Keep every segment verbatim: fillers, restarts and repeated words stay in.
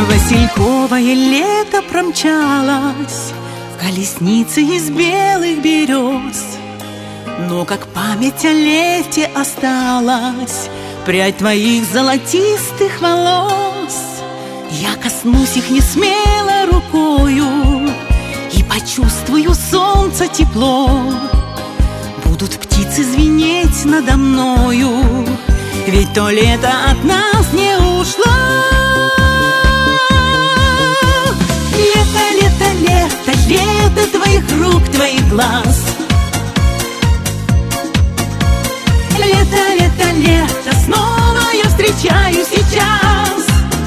Васильковое лето промчалось в колеснице из белых берез, но как память о лете осталась прядь твоих золотистых волос. Я коснусь их не смело рукою и почувствую солнце тепло. Будут птицы звенеть надо мною, ведь то лето от нас не ушло. Лето, лето, лето, лето твоих рук, твоих глаз. Лето, лето, лето, снова я встречаю сейчас.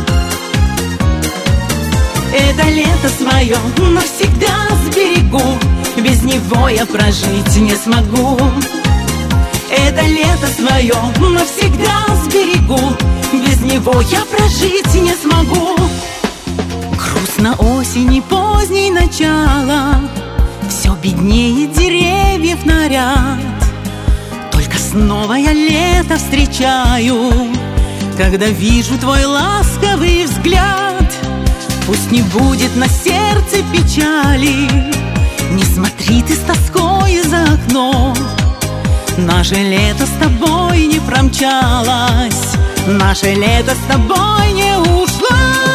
Это лето свое навсегда сберегу, без него я прожить не смогу. Это лето свое навсегда сберегу, без него я прожить не смогу. Грустно осени поздней начало, все беднее деревьев наряд. Только снова я лето встречаю, когда вижу твой ласковый взгляд. Пусть не будет на сердце печали, не смотри ты с тоской за окно. Наше лето с тобой не промчалось, наше лето с тобой не ушло.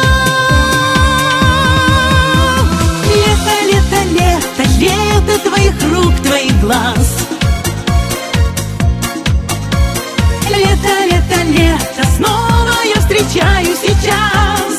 Лето, лето, лето, лето твоих рук, твоих глаз. Лето, лето, лето, снова я встречаю сейчас.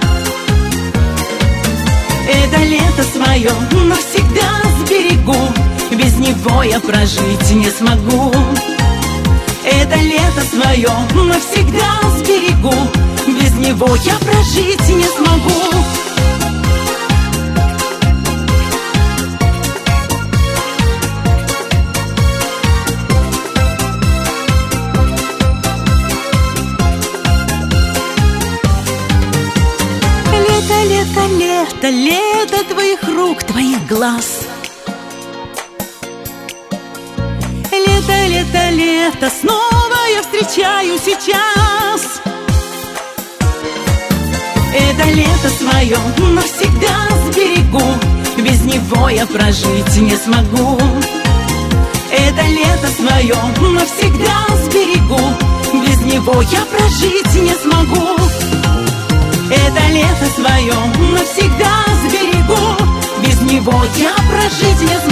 Это лето свое навсегда сберегу, без него я прожить не смогу. Это лето свое навсегда сберегу, без него я прожить не смогу. Лето, лето, лето, лето твоих рук, твоих глаз. Лето, лето, лето, снова я встречаю сейчас. Это лето свое навсегда сберегу, без него я прожить не смогу. Это лето свое навсегда сберегу, без него я прожить не смогу. Это лето свое навсегда сберегу, без него я прожить не смогу.